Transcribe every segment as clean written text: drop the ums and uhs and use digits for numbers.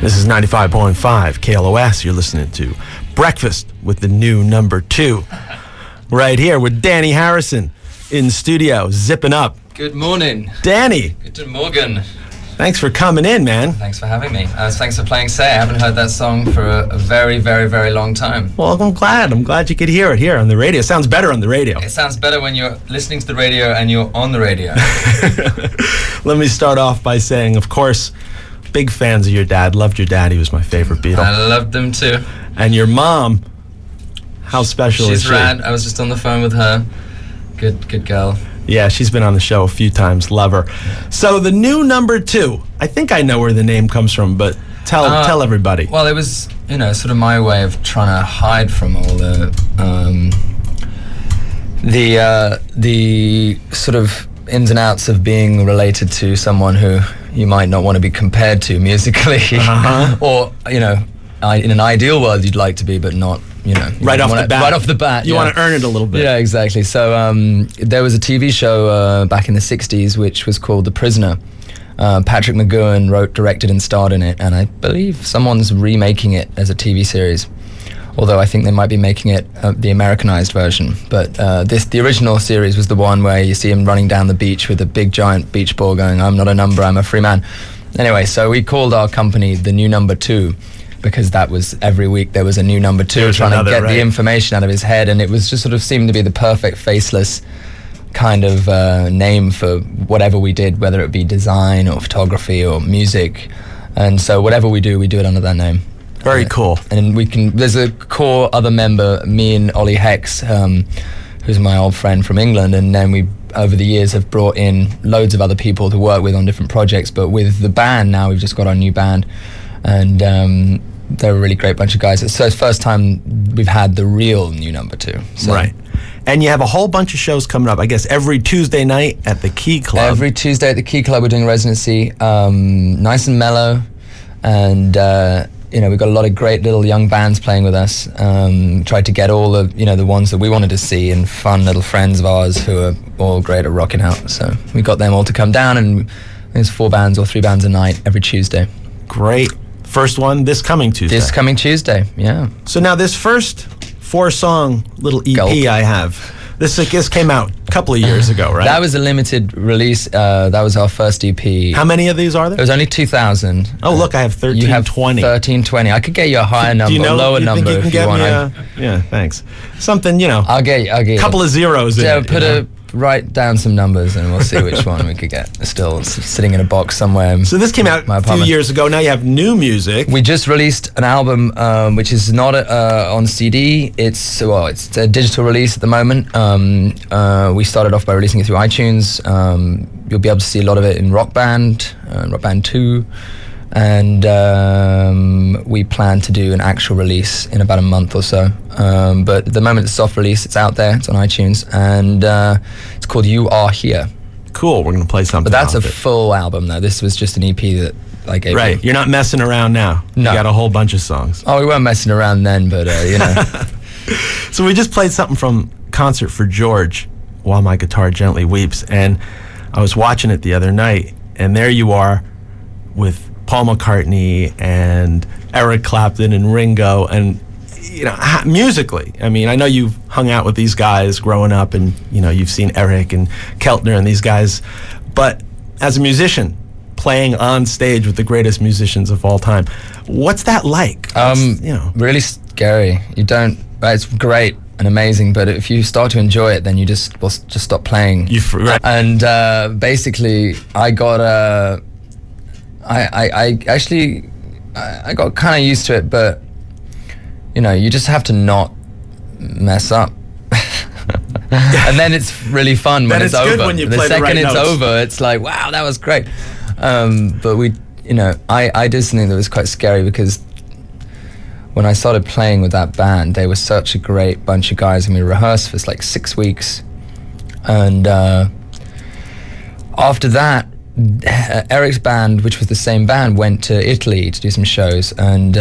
This is 95.5 KLOS. You're listening to Breakfast with the New Number 2. Right here with Danny Harrison in studio, zipping up. Good morning. Danny. Good morning. Thanks for coming in, man. Thanks for having me. Thanks for playing Say. I haven't heard that song for a very, very, very long time. Well, I'm glad you could hear it here on the radio. It sounds better on the radio. It sounds better when you're listening to the radio and you're on the radio. Let me start off by saying, of course, big fans of your dad. Loved your dad. He was my favorite Beatle. I loved them too. And your mom, how special is she? She's rad. I was just on the phone with her. Good girl. Yeah, she's been on the show a few times. Love her. So the New Number 2. I think I know where the name comes from, but tell everybody. Well, it was, sort of my way of trying to hide from all the sort of ins and outs of being related to someone who you might not want to be compared to musically, or in an ideal world you'd like to be, but not. Right off the bat, you want to earn it a little bit. Yeah, exactly. So there was a TV show back in the 60s which was called The Prisoner. Patrick McGowan wrote, directed, and starred in it, and I believe someone's remaking it as a TV series. Although I think they might be making it the Americanized version. But the original series was the one where you see him running down the beach with a big giant beach ball going, "I'm not a number, I'm a free man." Anyway, so we called our company the New Number 2, because that was every week there was a new number 2 trying to get the information out of his head, and it was just sort of seemed to be the perfect faceless kind of name for whatever we did, whether it be design or photography or music. And so whatever we do it under that name. Very cool. And there's a core other member, me and Ollie Hex, who's my old friend from England, and then we over the years have brought in loads of other people to work with on different projects. But with the band now, we've just got our new band, and they're a really great bunch of guys. So it's the first time we've had the real New Number 2. So. Right. And you have a whole bunch of shows coming up, I guess, every Tuesday night at the Key Club. Every Tuesday at the Key Club we're doing a residency, nice and mellow, and we've got a lot of great little young bands playing with us. Tried to get all the ones that we wanted to see, and fun little friends of ours who are all great at rocking out. So we got them all to come down, and there's 4 bands or 3 bands a night every Tuesday. Great. First one this coming Tuesday. This coming Tuesday, yeah. So now this first 4-song little EP I have, this came out a couple of years ago, right? That was a limited release. That was our first EP. How many of these are there? There was only 2,000. Oh, look, I have 1320. You have 1320. I could get you a higher number, a lower number if you want. Yeah, thanks. Something, I'll get you. Couple of zeros in it. Write down some numbers and we'll see which one we could get. Still sitting in a box somewhere. So this came out a few years ago. Now you have new music. We just released an album which is not on CD. It's a digital release at the moment. We started off by releasing it through iTunes. You'll be able to see a lot of it in Rock Band, Rock Band 2. And we plan to do an actual release in about a month or so. But at the moment it's soft release, it's out there, it's on iTunes, and it's called You Are Here. Cool, we're going to play something. But that's a full album though. This was just an EP that I gave you. Right, you're not messing around now. No. You got a whole bunch of songs. Oh, we weren't messing around then, but So we just played something from Concert for George, While My Guitar Gently Weeps, and I was watching it the other night, and there you are with Paul McCartney and Eric Clapton and Ringo, and musically, I mean, I know you've hung out with these guys growing up, and you've seen Eric and Keltner and these guys, but as a musician playing on stage with the greatest musicians of all time, what's that like? Really scary. It's great and amazing, but if you start to enjoy it, then you just stop playing. And basically I got I got kind of used to it, but you just have to not mess up. And then it's really fun when it's over. When the second it's over, it's like, wow, that was great. But I did something that was quite scary, because when I started playing with that band, they were such a great bunch of guys, and we rehearsed for 6 weeks. And after that, Eric's band, which was the same band, went to Italy to do some shows, and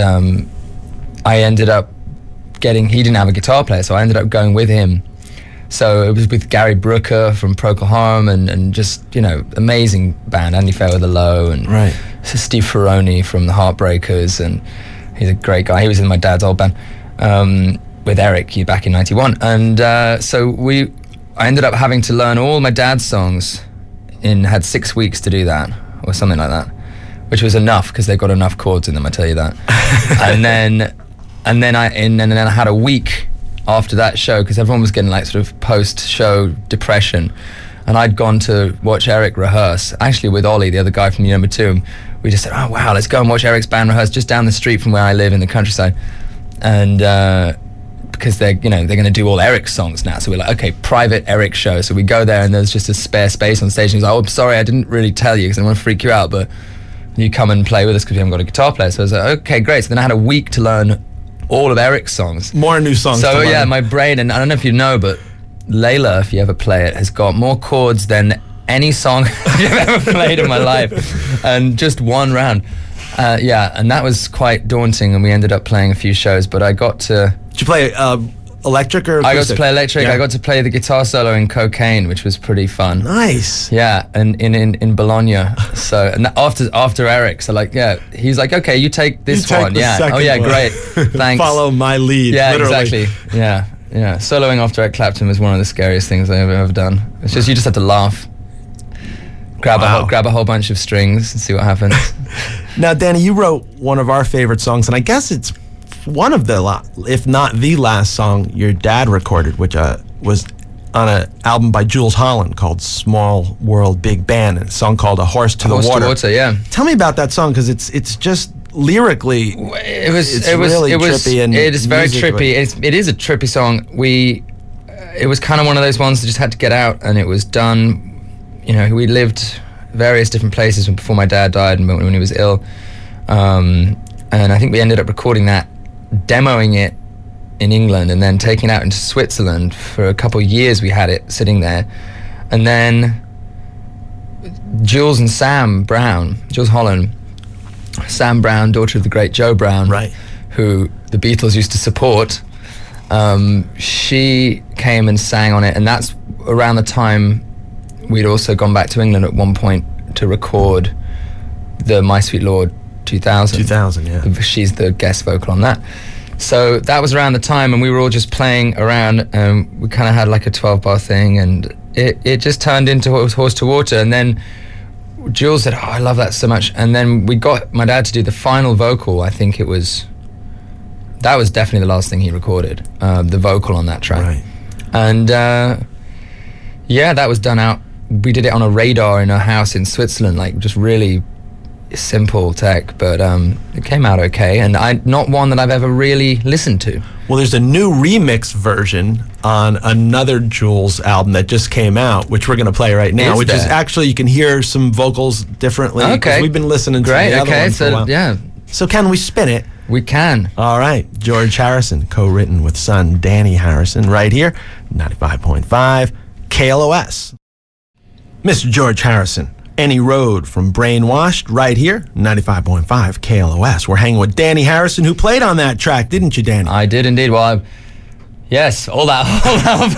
I ended up he didn't have a guitar player, so I ended up going with him. So it was with Gary Brooker from Procol Harum, and just, amazing band, Andy Fair with the Low, and Steve Ferroni from the Heartbreakers, and he's a great guy. He was in my dad's old band with Eric back in '91, and so I ended up having to learn all my dad's songs had 6 weeks to do that, or something like that, which was enough because they've got enough chords in them, I tell you that. and then I had a week after that show because everyone was getting like sort of post-show depression, and I'd gone to watch Eric rehearse, actually with Ollie, the other guy from Year Number 2, and we just said, oh wow, let's go and watch Eric's band rehearse just down the street from where I live in the countryside, and because they're going to do all Eric's songs now, so we're like, okay, private Eric show. So we go there and there's just a spare space on stage, and he's like, oh, I'm sorry, I didn't really tell you because I don't want to freak you out, but you come and play with us because we haven't got a guitar player. So I was like, okay, great. So then I had a week to learn all of Eric's songs. More new songs. So yeah, my brain, and I don't know if you know, but Layla, if you ever play it, has got more chords than any song I've ever played in my life, and just one round. Yeah, and that was quite daunting, and we ended up playing a few shows, but I got to... Did you play electric or acoustic? I got to play electric. Yeah. I got to play the guitar solo in Cocaine, which was pretty fun. Nice. Yeah, and in Bologna. So and after Eric, so like, yeah, he's like, okay, you take this one. Yeah. Oh yeah, one. Great. Thanks. Follow my lead. Yeah, literally. Exactly. Yeah. Soloing after Eric Clapton was one of the scariest things I've ever done. It's just you just have to laugh. Grab a whole bunch of strings and see what happens. Now, Danny, you wrote one of our favorite songs, and I guess it's one of the, if not the last song your dad recorded, which was on an album by Jools Holland called Small World Big Band, and a song called A Horse to the Water. Horse to Water, yeah. Tell me about that song, because it's just lyrically, it was really trippy, and it is very trippy. It is a trippy song. It was kind of one of those ones that just had to get out, and it was done. You know, we lived various different places before my dad died and when he was ill. And I think we ended up recording that, demoing it in England, and then taking it out into Switzerland. For a couple of years we had it sitting there. And then Jools and Sam Brown, Jools Holland, Sam Brown, daughter of the great Joe Brown, right, who the Beatles used to support, she came and sang on it, and that's around the time we'd also gone back to England at one point to record the My Sweet Lord 2000. 2000, yeah. She's the guest vocal on that. So that was around the time, and we were all just playing around, and we kind of had like a 12-bar thing, and it just turned into Horse to Water. And then Jools said, oh, I love that so much. And then we got my dad to do the final vocal. I think that was definitely the last thing he recorded, the vocal on that track. Right. And yeah, that was done out. We did it on a radar in a house in Switzerland, like just really simple tech, but it came out okay, and not one that I've ever really listened to. Well, there's a new remix version on another Jools album that just came out, which we're going to play right now, is actually, you can hear some vocals differently. Okay. We've been listening to the other one for a while. Yeah. So can we spin it? We can. All right. George Harrison, co-written with son Danny Harrison, right here, 95.5 KLOS. Mr. George Harrison, Any Road from Brainwashed, right here, 95.5 KLOS. We're hanging with Danny Harrison, who played on that track, didn't you, Danny? I did indeed. Well, yes, all that whole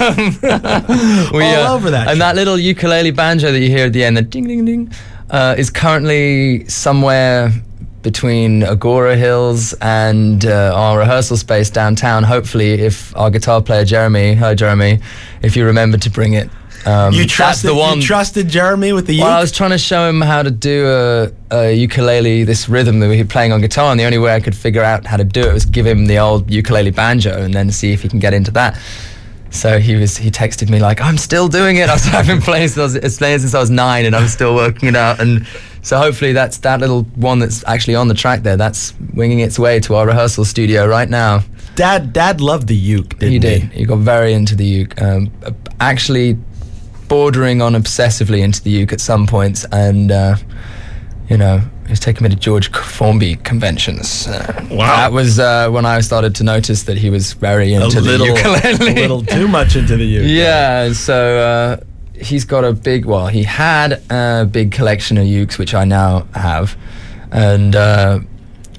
album. All over that. And track. That little ukulele banjo that you hear at the end, the ding, ding, ding, is currently somewhere between Agora Hills and our rehearsal space downtown. Hopefully, if our guitar player Jeremy, hi Jeremy, if you remember to bring it. You trusted Jeremy with the uke? Well, I was trying to show him how to do a ukulele, this rhythm that we were playing on guitar, and the only way I could figure out how to do it was give him the old ukulele banjo and then see if he can get into that. So he texted me like, I'm still doing it. I've been playing since I was 9 and I'm still working it out. And so hopefully that's that little one that's actually on the track there. That's winging its way to our rehearsal studio right now. Dad loved the uke, didn't he? He did. He got very into the uke. Actually bordering on obsessively into the uke at some points, and he was taking me to George Formby conventions. Wow. That was when I started to notice that he was very into the ukulele. A little too much into the uke. Yeah, so he's got he had a big collection of ukes, which I now have, and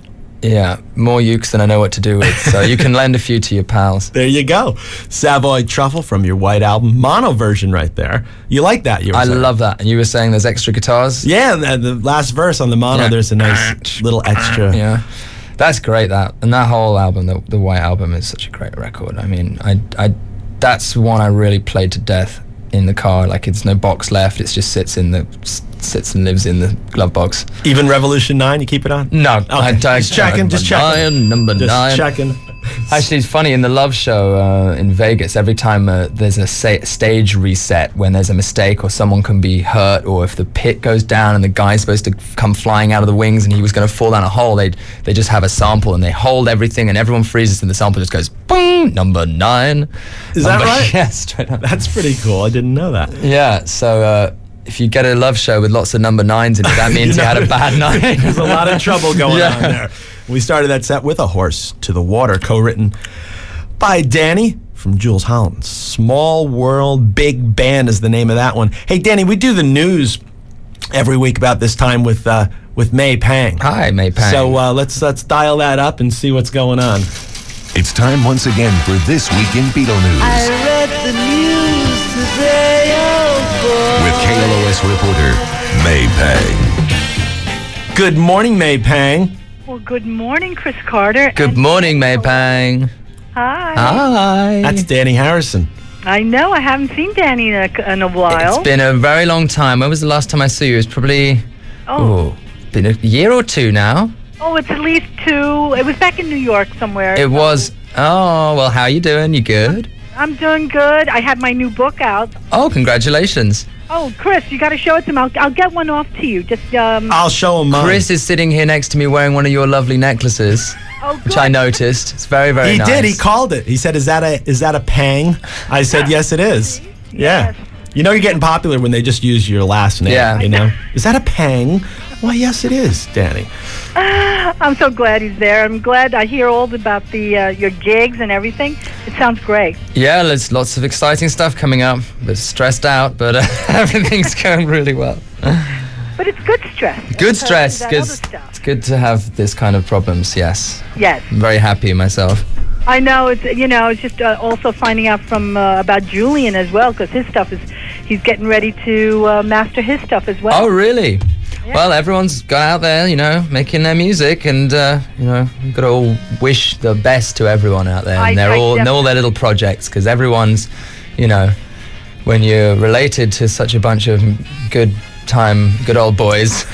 Yeah, more ukes than I know what to do with. So you can lend a few to your pals. There you go. Savoy Truffle from your White Album. Mono version right there. You like that? I love that. And you were saying there's extra guitars? Yeah, the last verse on the mono, there's a nice little extra. Yeah. That's great, that. And that whole album, the White Album, is such a great record. I mean, that's one I really played to death in the car. Like, it's no box left. It just sits and lives in the glove box. Even Revolution 9, you keep it on? No. Okay. Just checking. Number 9. Just checking. Actually, it's funny, in the Love Show in Vegas, every time there's a stage reset, when there's a mistake or someone can be hurt, or if the pit goes down and the guy's supposed to come flying out of the wings and he was going to fall down a hole, they just have a sample and they hold everything and everyone freezes and the sample just goes, boom, number 9. Is that right? Yeah, straight up. That's pretty cool. I didn't know that. Yeah, so if you get a Love Show with lots of number 9s in it, that means you had a bad night. There's a lot of trouble going on there. We started that set with A Horse to the Water, co-written by Danny from Jools Holland. Small World Big Band is the name of that one. Hey, Danny, we do the news every week about this time with May Pang. Hi, May Pang. So let's dial that up and see what's going on. It's time once again for This Week in Beatle News. I read the news today, oh boy. With KLOS reporter May Pang. Good morning, May Pang. Well, good morning, Chris Carter. Good morning, May Pang. Hi. Hi. That's Danny Harrison. I know. I haven't seen Danny in a while. It's been a very long time. When was the last time I saw you? It was probably been a year or two now. Oh, it's at least 2. It was back in New York somewhere. It was. Oh, well, how are you doing? You good? I'm doing good. I had my new book out. Oh, congratulations. Oh, Chris, you got to show it to me. I'll get one off to you. Just I'll show him mine. Chris is sitting here next to me wearing one of your lovely necklaces, which I noticed. It's very, very nice. He did. He called it. He said, "Is that a Pang?" I said, "Yes, it is." Yeah. Yes. You know you're getting popular when they just use your last name. Yeah. You know. Is that a Pang? Why, yes, it is, Danny. I'm so glad he's there. I'm glad I hear all about your gigs and everything. It sounds great. Yeah, there's lots of exciting stuff coming up. A bit stressed out, but everything's going really well. But it's good stress. Good stress, that because other stuff. it's good to have this kind of problems, yes. Yes. I'm very happy myself. I know. It's just also finding out from about Julian as well, because his stuff he's getting ready to master his stuff as well. Oh, really? Yeah. Well, everyone's got out there, making their music, and we've got to all wish the best to everyone out there, and all their little projects, because everyone's, when you're related to such a bunch of good old boys,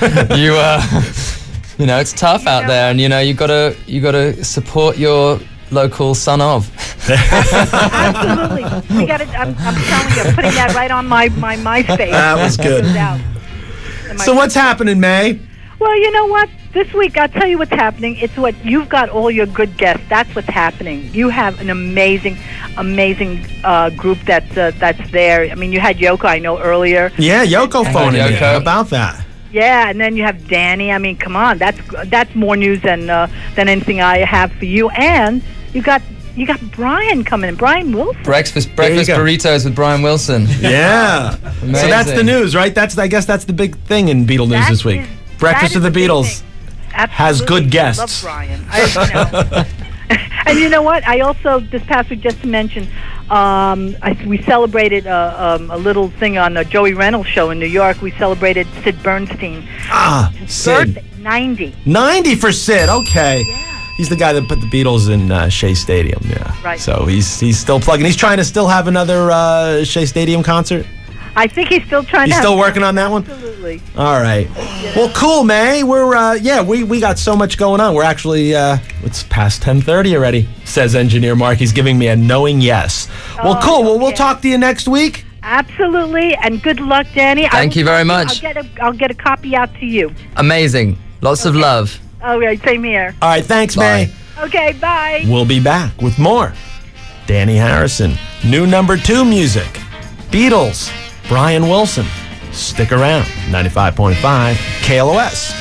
it's tough out there, and you gotta support your local son of. Absolutely. I'm telling you, putting that right on my MySpace. That was good. So what's happening, May? Well, you know what? This week, I'll tell you what's happening. It's what you've got all your good guests. That's what's happening. You have an amazing group that's there. I mean, you had Yoko, I know, earlier. Yeah, Yoko phoning in. Yoko. How about that? Yeah, and then you have Danny. I mean, come on, that's more news than anything I have for you. And you got Brian coming in, Brian Wilson. Breakfast burritos with Brian Wilson. Yeah. So that's the news, right? I guess that's the big thing in Beatle news this week. Breakfast with the Beatles has good guests. I love Brian. And you know what? I also, this past week, just to mention, we celebrated a little thing on the Joey Reynolds show in New York. We celebrated Sid Bernstein. Sid. Birthday, 90. 90 for Sid, okay. Yeah. He's the guy that put the Beatles in Shea Stadium, yeah. Right. So he's still plugging. He's trying to still have another Shea Stadium concert? I think he's still trying to. He's still working on that one? Absolutely. All right. Yeah. Well, cool, May. We're we got so much going on. We're actually it's past 10:30 already. Says engineer Mark. He's giving me a knowing yes. Well, cool. Well, we'll talk to you next week. Absolutely, and good luck, Danny. Thank you very much. I'll get a copy out to you. Amazing. Lots of love. All right, same here. All right, thanks, Bye. May. Okay, bye. We'll be back with more Danny Harrison, new #2 music, Beatles, Brian Wilson. Stick around. 95.5 KLOS.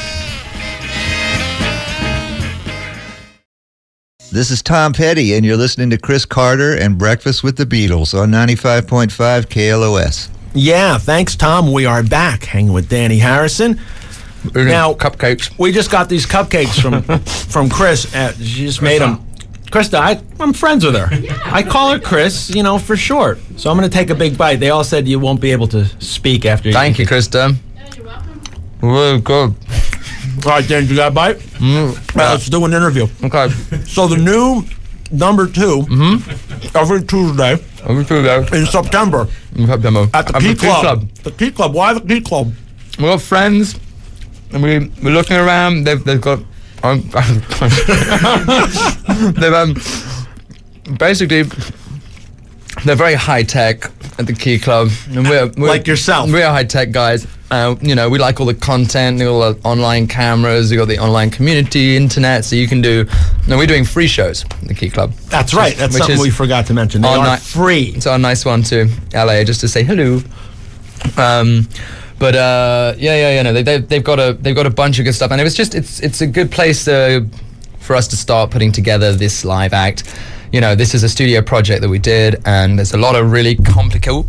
This is Tom Petty, and you're listening to Chris Carter and Breakfast with the Beatles on 95.5 KLOS. Yeah, thanks, Tom. We are back hanging with Danny Harrison. Now, cupcakes. We just got these cupcakes from Chris. She just made them. Krista, I'm friends with her. I call her Chris, for short. So I'm going to take a big bite. They all said you won't be able to speak after. Thank you, Krista. You're welcome. Really good. All right, Dan, you got a bite? Let's do an interview. Okay. So the new number 2 every Tuesday in September at the Key Club. The Key Club. Why the Key Club? We're friends, and we're looking around. They've got. They've basically they're very high tech at the Key Club, and we're like yourself. We're high tech guys. We like all the content, all the online cameras. We got the online community, internet, so you can do. No, we're doing free shows at the Key Club. That's right. That's something we forgot to mention. They are free. It's our nice one to LA just to say hello. But they've got a bunch of good stuff, and it's a good place for us to start putting together this live act. This is a studio project that we did, and there's a lot of really complicated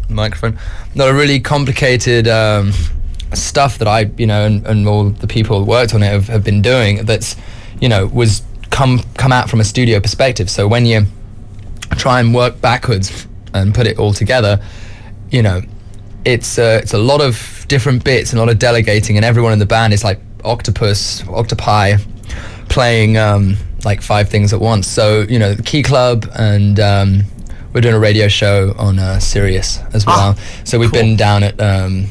stuff that I and all the people who worked on it have been doing. That's was come out from a studio perspective. So when you try and work backwards and put it all together, it's a lot of different bits and a lot of delegating, and everyone in the band is like octopi playing like 5 things at once. So the Key Club, and we're doing a radio show on Sirius as well. So we've been down at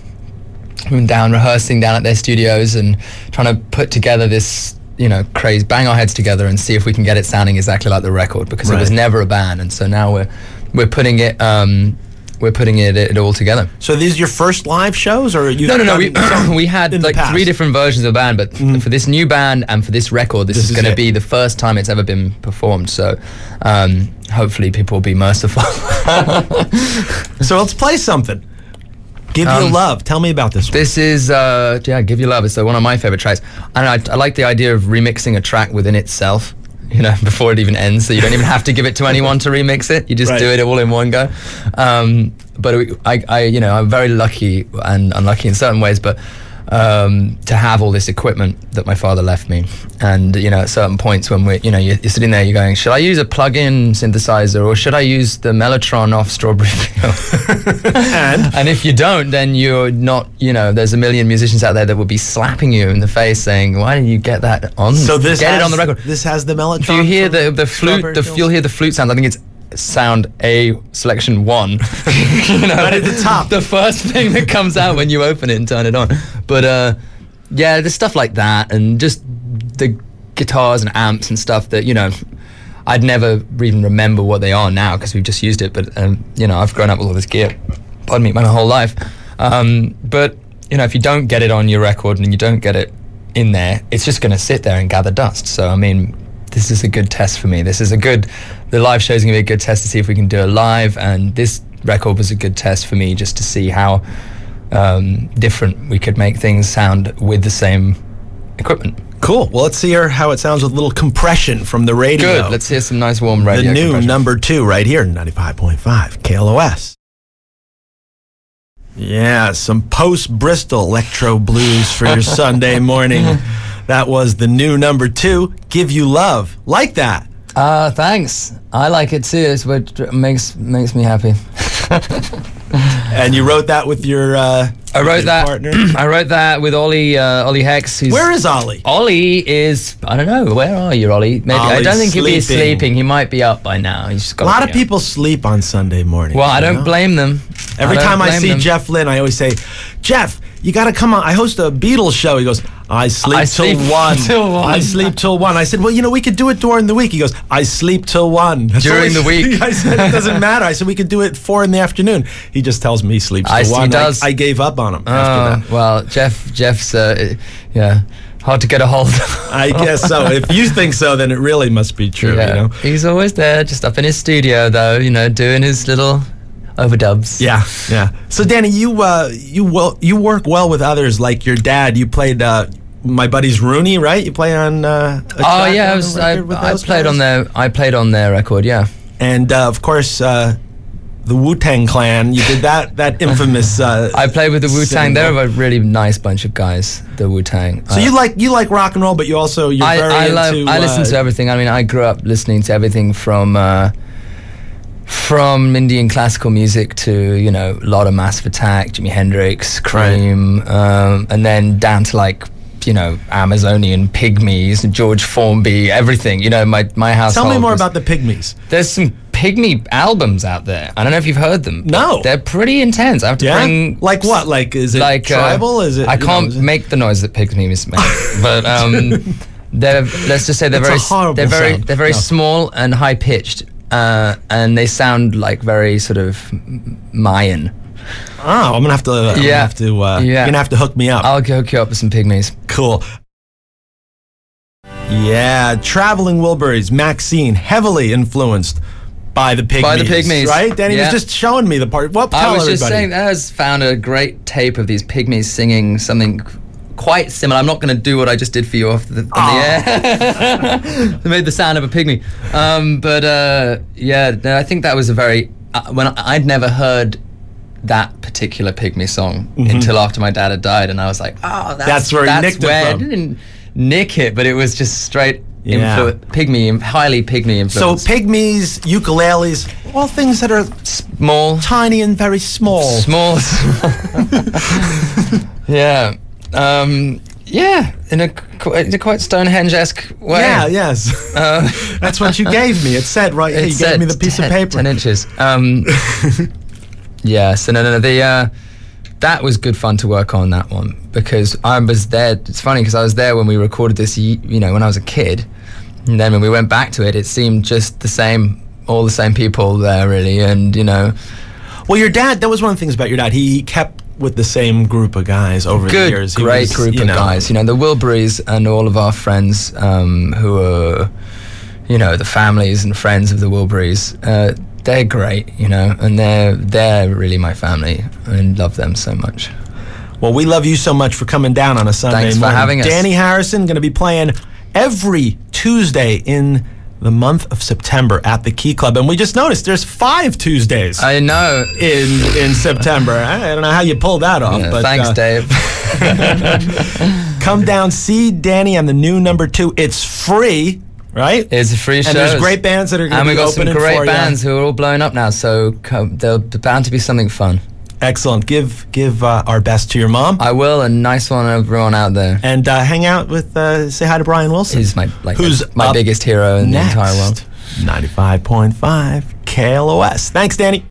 rehearsing down at their studios and trying to put together this crazy, bang our heads together and see if we can get it sounding exactly like the record, because it was never a band, and so now we're putting it all together. So these are your first live shows, or you? No. We had like 3 different versions of the band, but for this new band and for this record, this is going to be the first time it's ever been performed. So hopefully people will be merciful. So let's play something. Give You Love. Tell me about this one. This is Give You Love. It's one of my favorite tracks, and I like the idea of remixing a track within itself. Before it even ends, so you don't even have to give it to anyone to remix it. You just do it all in one go. But I'm very lucky and unlucky in certain ways, but to have all this equipment that my father left me, and at certain points when you're sitting there, you're going, should I use a plug-in synthesizer, or should I use the Mellotron off Strawberry Field? and if you don't, then you're not. There's a million musicians out there that would be slapping you in the face, saying, "Why didn't you get that on? So get it on the record." This has the Mellotron. If you hear the flute, you'll hear the flute sound. I think it's sound A selection 1. Right at the top, the first thing that comes out when you open it and turn it on. But there's stuff like that, and just the guitars and amps and stuff that I'd never even remember what they are now because we've just used it. But I've grown up with all this gear, pardon me, my whole life. But if you don't get it on your record and you don't get it in there, it's just going to sit there and gather dust. So I mean, this is a good test for me. The live show is going to be a good test to see if we can do it live, and this record was a good test for me just to see how different we could make things sound with the same equipment. Cool. Well, let's hear how it sounds with a little compression from the radio. Good. Let's hear some nice warm radio. The new compression. number 2 right here, 95.5 KLOS. Yeah, some post-Bristol electro blues for your Sunday morning. That was the new number 2, Give You Love. Like that. Thanks. I like it too. It's what makes me happy. And you wrote that with your partner? I wrote that with Ollie Hex. Where is Ollie? Ollie is, I don't know, where are you, Ollie? Maybe I don't think he'll be sleeping. He might be up by now. He's got a lot of people sleep on Sunday morning. Well, I don't blame them. Every time I see Jeff Lynne, I always say, Jeff, you got to come on. I host a Beatles show. He goes, I sleep till 1. I sleep till 1. I said, well, we could do it during the week. He goes, I sleep till 1. During the week? I said, it doesn't matter. I said, we could do it 4 in the afternoon. He just tells me he sleeps till 1. He does. I gave up on him after that. Well, Jeff's, hard to get a hold of. I guess so. If you think so, then it really must be true, He's always there, just up in his studio, though, doing his little overdubs. Yeah. So, Danny, you work well with others, like your dad. You played my buddies Rooney, right? You play on. I played on their record, yeah. And of course, the the Wu-Tang Clan. You did that infamous. I played with the Wu-Tang. single. They're a really nice bunch of guys, the Wu-Tang. So you like rock and roll, but you're very into. I listen to everything. I mean, I grew up listening to everything from Indian classical music to, you know, a lot of Massive Attack, Jimi Hendrix, Cream, and then down to like, you know, Amazonian Pygmies, George Formby, everything. You know, my household. Tell me more about the Pygmies. There's some Pygmy albums out there. I don't know if you've heard them. No. They're pretty intense. I have to bring... Like what? Like, is it like, tribal? Is it? I can't make the noise that Pygmies make, but they're, let's just say they're It's a horrible sound. they're very small and high pitched, and they sound like very sort of Mayan. Oh, I'm gonna have to. You're gonna have to hook me up. I'll hook you up with some Pygmies. Cool. Yeah, Traveling Wilburys, Maxine, heavily influenced by the Pygmies. By the Pygmies, right? Danny was yeah. just showing me the part. Well, tell I was everybody. just saying, I found a great tape of these Pygmies singing something quite similar. I'm not going to do what I just did for you off the air. They made the sound of a pygmy. Yeah, I think that was a very... when I'd never heard that particular Pygmy song until after my dad had died, and I was like, oh, that's where he nicked it where from. I didn't nick it, but it was just straight Yeah. highly Pygmy influence. So Pygmies, ukuleles, all things that are small, tiny and very small. small. Yeah. Yeah, in a quite Stonehenge-esque way. Yeah, yes. That's what you gave me. It said right here. You gave me the piece of paper. 10 inches. Yeah, so no. That was good fun to work on, that one, because I was there. It's funny because I was there when we recorded this, you know, when I was a kid. And then when we went back to it, it seemed just the same, all the same people there, really. And, you know. Well, your dad, that was one of the things about your dad. He kept with the same group of guys over the years. He Great was, group of guys. You know, the Wilburys and all of our friends who are, you know, the families and friends of the Wilburys, they're great, you know, and they're really my family. I love them so much. Well, we love you so much for coming down on a Sunday Thanks for morning. having us. Danny Harrison going to be playing every Tuesday in the month of September at the Key Club, and we just noticed there's 5 Tuesdays I know. in September. I don't know how you pulled that off, Yeah, but thanks, Dave. come down, see Danny on the new number 2. It's free, right? It's a free show. And there's great bands that are going to be opening for you. And we've got some great bands who are all blowing up now, so there's bound to be something fun. Excellent. Give our best to your mom. I will, and nice one everyone out there. And hang out with, say hi to Brian Wilson. He's my who's my biggest hero in the entire world. 95.5 KLOS. Thanks, Danny.